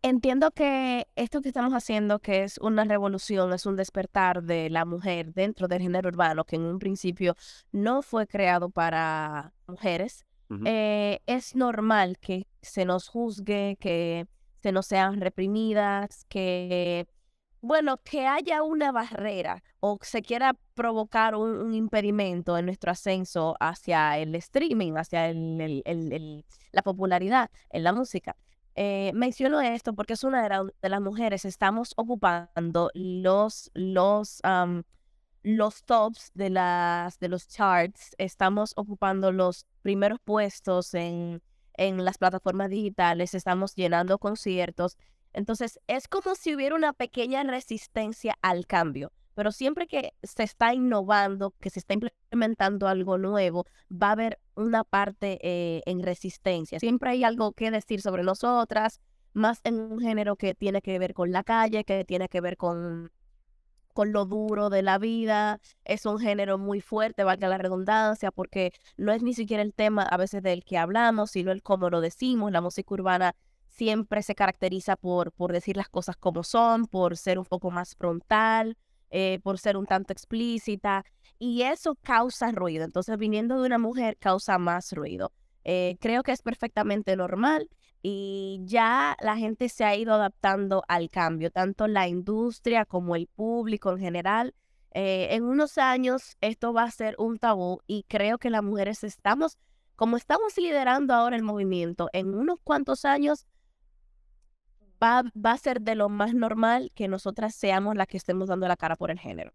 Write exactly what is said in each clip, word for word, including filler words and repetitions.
Entiendo que esto que estamos haciendo, que es una revolución, es un despertar de la mujer dentro del género urbano, que en un principio no fue creado para mujeres. Ujú. Eh, es normal que se nos juzgue, que se nos sean reprimidas, que, bueno, que haya una barrera o que se quiera provocar un, un impedimento en nuestro ascenso hacia el streaming, hacia el- el- el- el- la popularidad en la música. Eh, menciono esto porque es una era donde las mujeres estamos ocupando los, los, am, los tops de las, de los charts, estamos ocupando los primeros puestos en, en las plataformas digitales, estamos llenando conciertos. Entonces, es como si hubiera una pequeña resistencia al cambio, pero siempre que se está innovando, que se está implementando algo nuevo, va a haber una parte eh, en resistencia. Siempre hay algo que decir sobre nosotras, más en un género que tiene que ver con la calle, que tiene que ver con, con lo duro de la vida. Es un género muy fuerte, valga la redundancia, porque no es ni siquiera el tema a veces del que hablamos, sino el cómo lo decimos. La música urbana siempre se caracteriza por, por decir las cosas como son, por ser un poco más frontal, eh, por ser un tanto explícita, y eso causa ruido. Entonces, viniendo de una mujer, causa más ruido. Eh, creo que es perfectamente normal y ya la gente se ha ido adaptando al cambio, tanto la industria como el público en general. Eh, en unos años esto va a ser un tabú y creo que las mujeres estamos, como estamos liderando ahora el movimiento, en unos cuantos años va, va a ser de lo más normal que nosotras seamos las que estemos dando la cara por el género.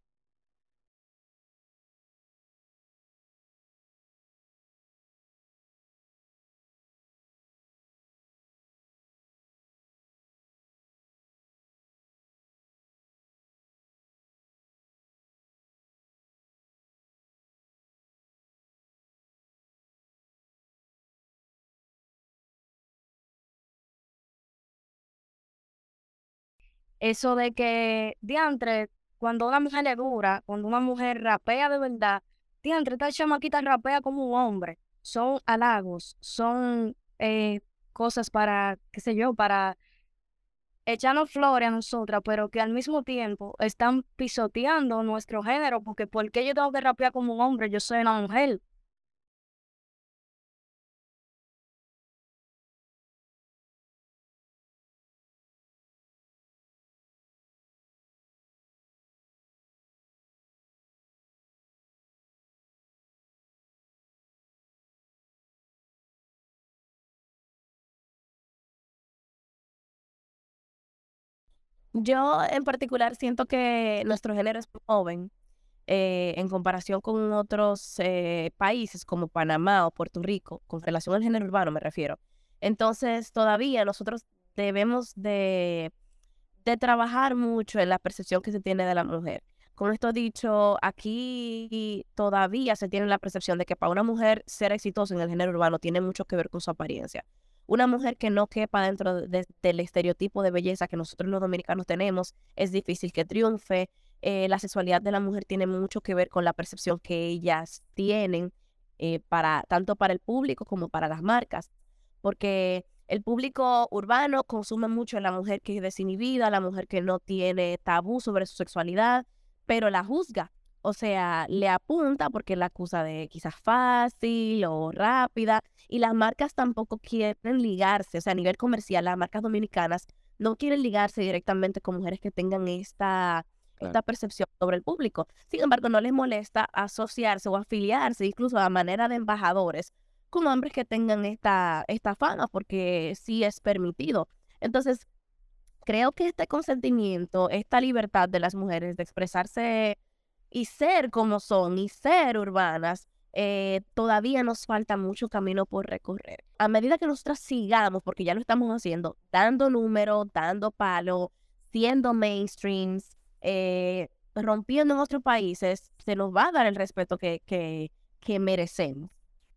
Eso de que, diantre, cuando una mujer es dura, cuando una mujer rapea de verdad, diantre, esta chamaquita rapea como un hombre. Son halagos, son eh, cosas para, qué sé yo, para echarnos flores a nosotras, pero que al mismo tiempo están pisoteando nuestro género, porque ¿por qué yo tengo que rapear como un hombre? Yo soy una mujer. Yo en particular siento que nuestro género es muy joven eh, en comparación con otros eh, países como Panamá o Puerto Rico, con relación al género urbano me refiero. Entonces, todavía nosotros debemos de, de trabajar mucho en la percepción que se tiene de la mujer. Con esto dicho, aquí todavía se tiene la percepción de que para una mujer ser exitosa en el género urbano tiene mucho que ver con su apariencia. Una mujer que no quepa dentro de- del estereotipo de belleza que nosotros los dominicanos tenemos, es difícil que triunfe. Eh, la sexualidad de la mujer tiene mucho que ver con la percepción que ellas tienen, eh, para, tanto para el público como para las marcas, porque el público urbano consume mucho a la mujer que es desinhibida, la mujer que no tiene tabú sobre su sexualidad, pero la juzga. O sea, le apunta porque la acusa de quizás fácil o rápida, y las marcas tampoco quieren ligarse, o sea, a nivel comercial, las marcas dominicanas no quieren ligarse directamente con mujeres que tengan esta, Claro. esta percepción sobre el público. Sin embargo, no les molesta asociarse o afiliarse incluso a manera de embajadores con hombres que tengan esta, esta fama, porque sí es permitido. Entonces, creo que este consentimiento, esta libertad de las mujeres de expresarse y ser como son y ser urbanas, eh, todavía nos falta mucho camino por recorrer. A medida que nosotras sigamos, porque ya lo estamos haciendo, dando números, dando palo, siendo mainstreams, eh, rompiendo en otros países, se nos va a dar el respeto que, que, que merecemos.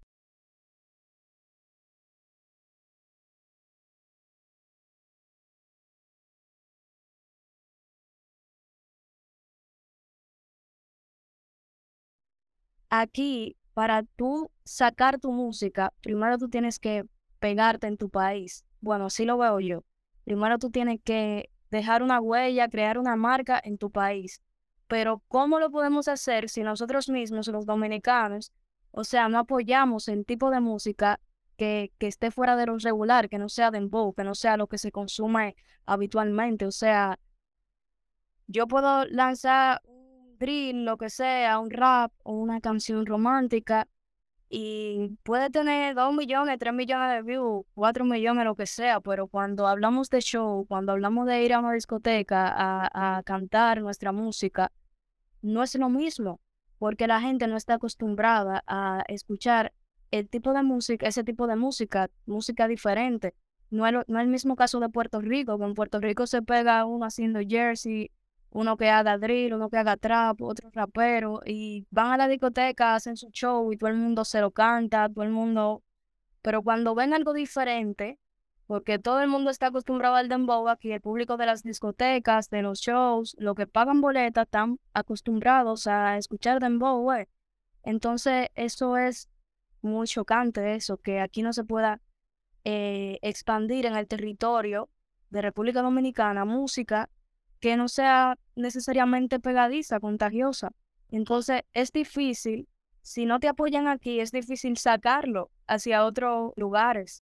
Aquí, para tú sacar tu música, primero tú tienes que pegarte en tu país. Bueno, así lo veo yo. primero tú tienes que dejar una huella, crear una marca en tu país. Pero ¿cómo lo podemos hacer si nosotros mismos, los dominicanos, o sea, no apoyamos el tipo de música que, que esté fuera de lo regular, que no sea dembow, que no sea lo que se consume habitualmente? O sea, yo puedo lanzar un drill, lo que sea, un rap o una canción romántica y puede tener dos millones, tres millones de views, cuatro millones, lo que sea, pero cuando hablamos de show, cuando hablamos de ir a una discoteca a, a cantar nuestra música, no es lo mismo, porque la gente no está acostumbrada a escuchar el tipo de música, ese tipo de música, música diferente. No es, lo- no es el mismo caso de Puerto Rico, que en Puerto Rico se pega uno haciendo jersey, uno que haga drill, uno que haga trap, otro rapero, y van a la discoteca, hacen su show y todo el mundo se lo canta, todo el mundo, pero cuando ven algo diferente, porque todo el mundo está acostumbrado al dembow aquí, el público de las discotecas, de los shows, los que pagan boletas están acostumbrados a escuchar dembow, güey. Entonces, eso es muy chocante, eso, que aquí no se pueda eh, expandir en el territorio de República Dominicana música que no sea necesariamente pegadiza, contagiosa. Entonces, es difícil, si no te apoyan aquí, es difícil sacarlo hacia otros lugares.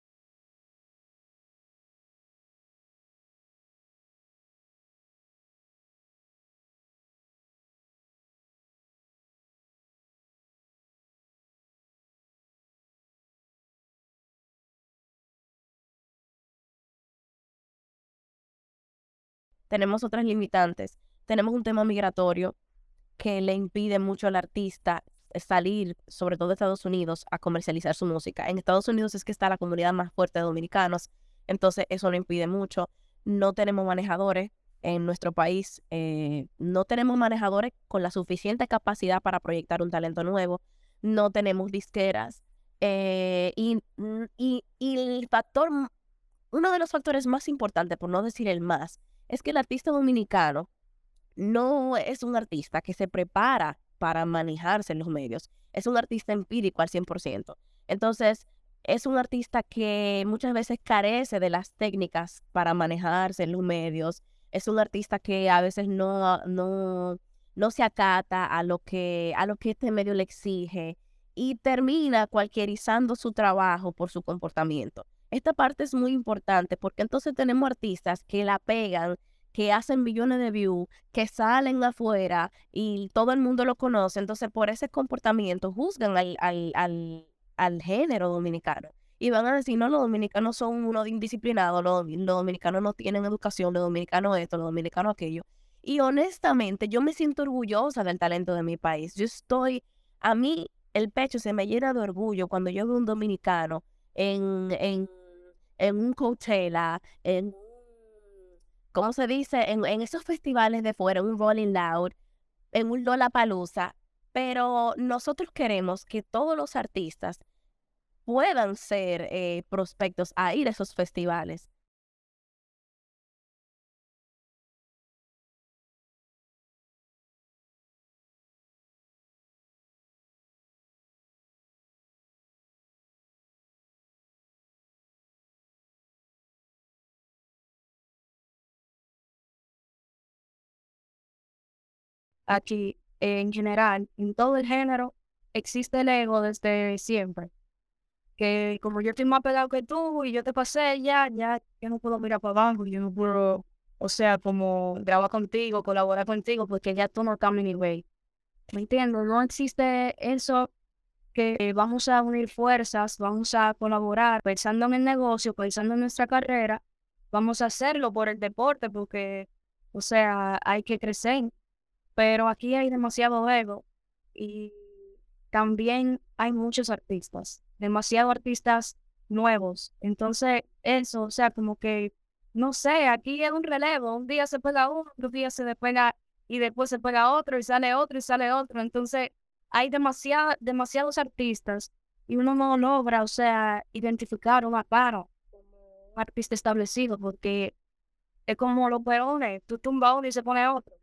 Tenemos otras limitantes. Tenemos un tema migratorio que le impide mucho al artista salir, sobre todo de Estados Unidos, a comercializar su música. En Estados Unidos es que está la comunidad más fuerte de dominicanos, entonces eso lo impide mucho. No tenemos manejadores en nuestro país, eh, no tenemos manejadores con la suficiente capacidad para proyectar un talento nuevo, no tenemos disqueras, eh, y, y, y el factor, uno de los factores más importantes, por no decir el más, es que el artista dominicano no es un artista que se prepara para manejarse en los medios, es un artista empírico al cien por ciento. Entonces, es un artista que muchas veces carece de las técnicas para manejarse en los medios, es un artista que a veces no, no, no se acata a lo que, a lo que este medio le exige y termina cualquierizando su trabajo por su comportamiento. Esta parte es muy importante porque entonces tenemos artistas que la pegan, que hacen millones de views, que salen afuera y todo el mundo lo conoce, entonces por ese comportamiento juzgan al, al, al, al género dominicano. Y van a decir, no, los dominicanos son unos indisciplinados, los, los dominicanos no tienen educación, los dominicanos esto, los dominicanos aquello. Y honestamente, yo me siento orgullosa del talento de mi país. Yo estoy, a mí el pecho se me llena de orgullo cuando yo veo un dominicano en, en, en un Coachella, en un, ¿cómo se dice? En, en esos festivales de fuera, un Rolling Loud, en un Lollapalooza, pero nosotros queremos que todos los artistas puedan ser eh, prospectos a ir a esos festivales. Aquí, en general, en todo el género, existe el ego desde siempre. Que como yo estoy más pegado que tú y yo te pasé ya, ya yo no puedo mirar para abajo, yo no puedo, o sea, como grabar contigo, colaborar contigo, porque ya tú no estás a mi nivel. ¿Me entiendes? No existe eso que vamos a unir fuerzas, vamos a colaborar, pensando en el negocio, pensando en nuestra carrera, vamos a hacerlo por el deporte, porque, o sea, hay que crecer, pero aquí hay demasiado ego y también hay muchos artistas, demasiados artistas nuevos. Entonces, eso, o sea, como que, no sé, aquí es un relevo, un día se pega uno, otro día se despega y después se pega otro y sale otro y sale otro. Entonces, hay demasiada, demasiados artistas y uno no logra, o sea, identificar una cara como un artista establecido porque es como los peones, tú tumbas uno y se pone otro.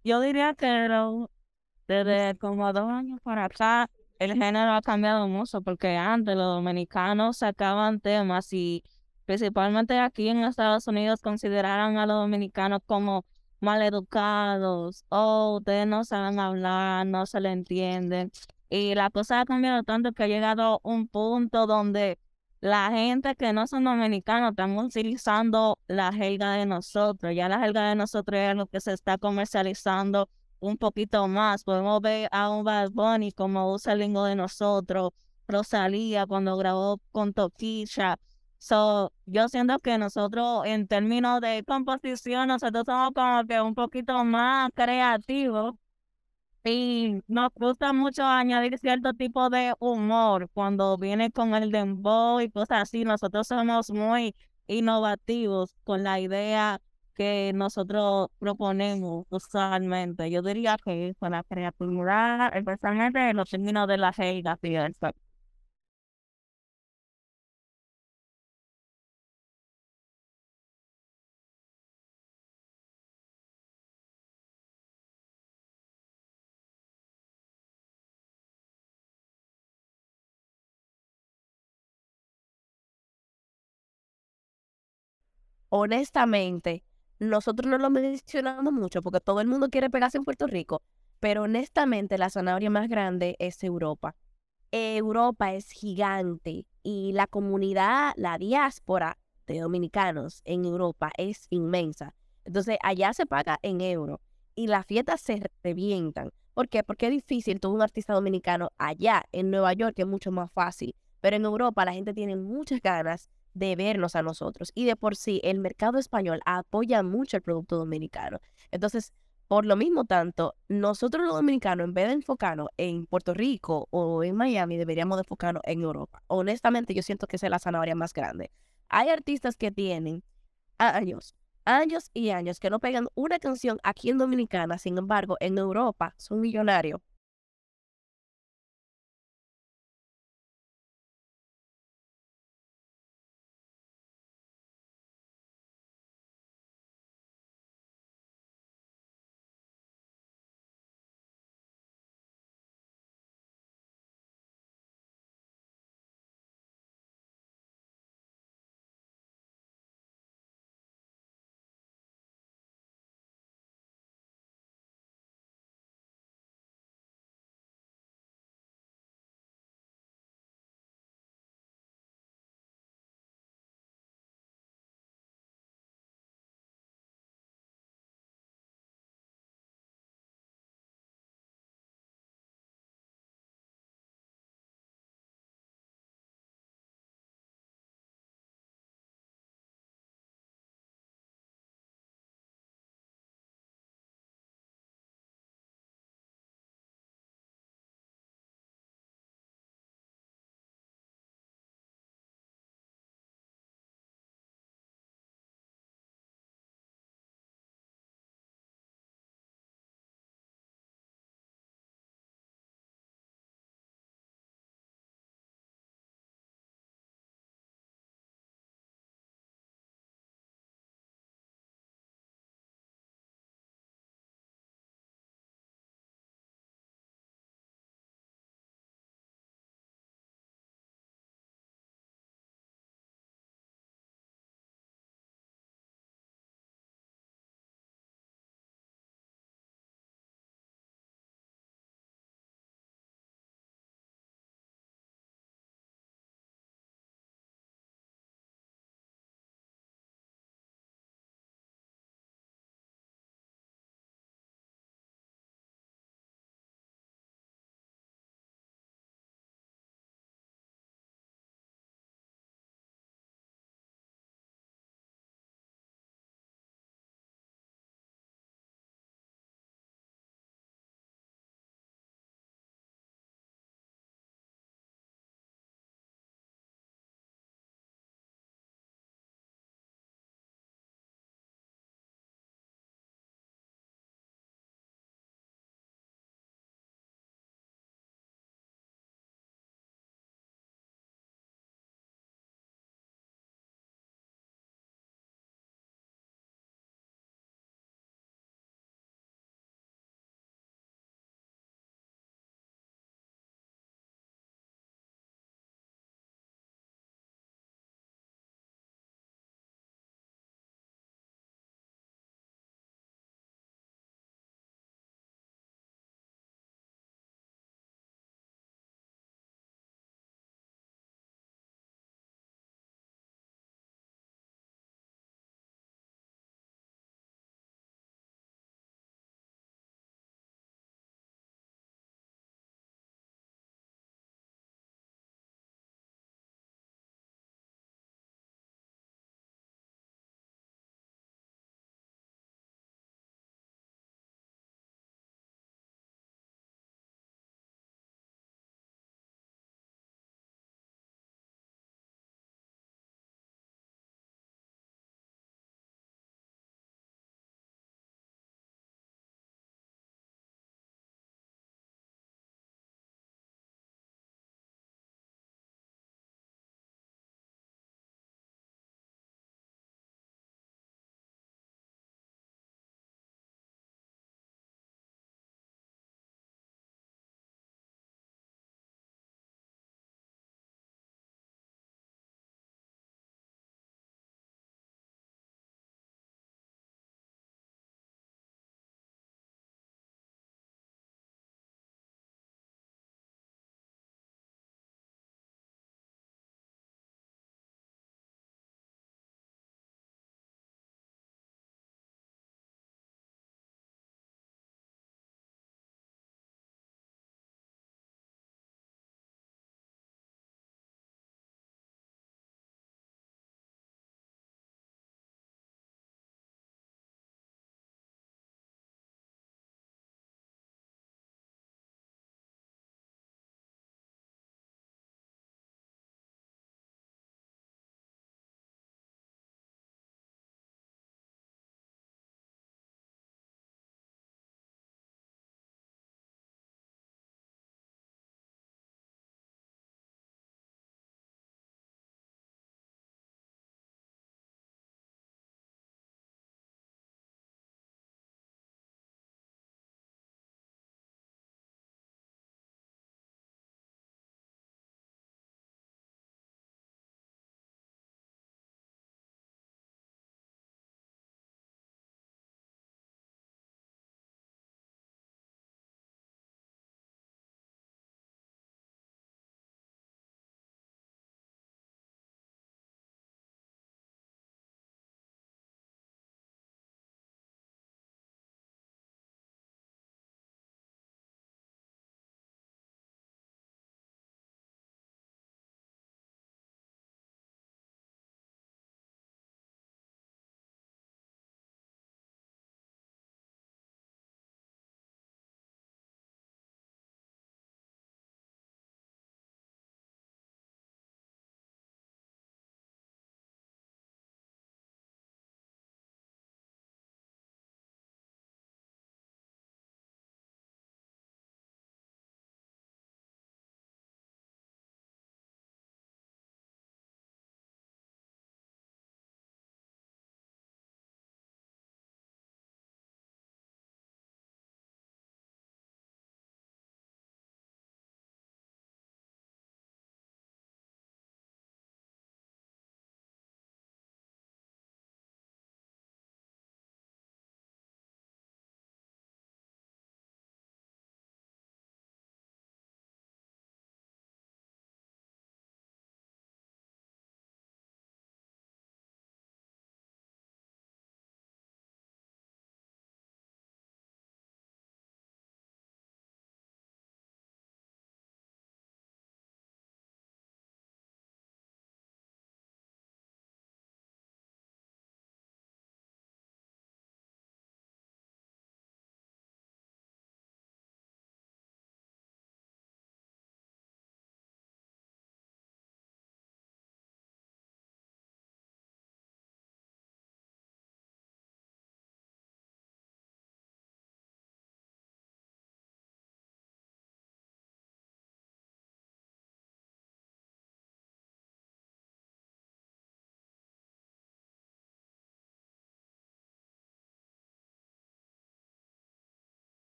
Yo diría que lo- desde como dos años para acá, el género ha cambiado mucho porque antes los dominicanos sacaban temas y principalmente aquí en Estados Unidos consideraran a los dominicanos como maleducados o ustedes no saben hablar, no se le entienden. Y la cosa ha cambiado tanto que ha llegado un punto donde la gente que no son dominicanos están utilizando la jerga de nosotros. Ya la jerga de nosotros es lo que se está comercializando un poquito más. Podemos ver a un Bad Bunny como usa el lingo de nosotros, Rosalía cuando grabó con Toquilla. So, yo siento que nosotros en términos de composición, nosotros somos como que un poquito más creativos y nos gusta mucho añadir cierto tipo de humor cuando viene con el dembow y cosas así. Nosotros somos muy innovativos con la idea que nosotros proponemos usualmente. Yo diría que con la creatividad, especialmente en los términos de la jerga, pienso. Honestamente, nosotros no lo mencionamos mucho porque todo el mundo quiere pegarse en Puerto Rico, pero honestamente la zanahoria más grande es Europa. Europa es gigante y la comunidad, la diáspora de dominicanos en Europa es inmensa. Entonces, allá se paga en euro y las fiestas se revientan. ¿Por qué? Porque es difícil todo un artista dominicano allá en Nueva York, que es mucho más fácil. Pero en Europa la gente tiene muchas ganas de vernos a nosotros. Y de por sí, el mercado español apoya mucho el producto dominicano. Entonces, por lo mismo tanto, nosotros los dominicanos, en vez de enfocarnos en Puerto Rico o en Miami, deberíamos de enfocarnos en Europa. Honestamente, yo siento que esa es la zanahoria más grande. Hay artistas que tienen años, años y años que no pegan una canción aquí en Dominicana, sin embargo, en Europa son millonarios